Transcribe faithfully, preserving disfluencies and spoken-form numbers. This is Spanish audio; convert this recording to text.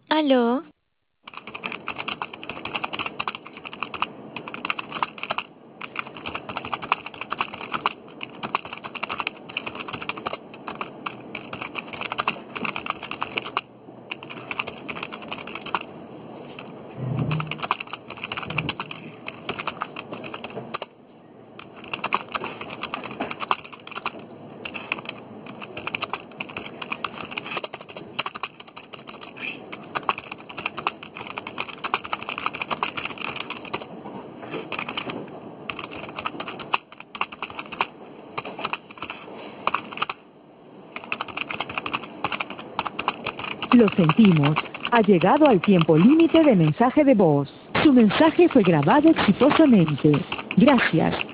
Aló, Lo sentimos. Ha llegado al tiempo límite de mensaje de voz. Su mensaje fue grabado exitosamente. Gracias.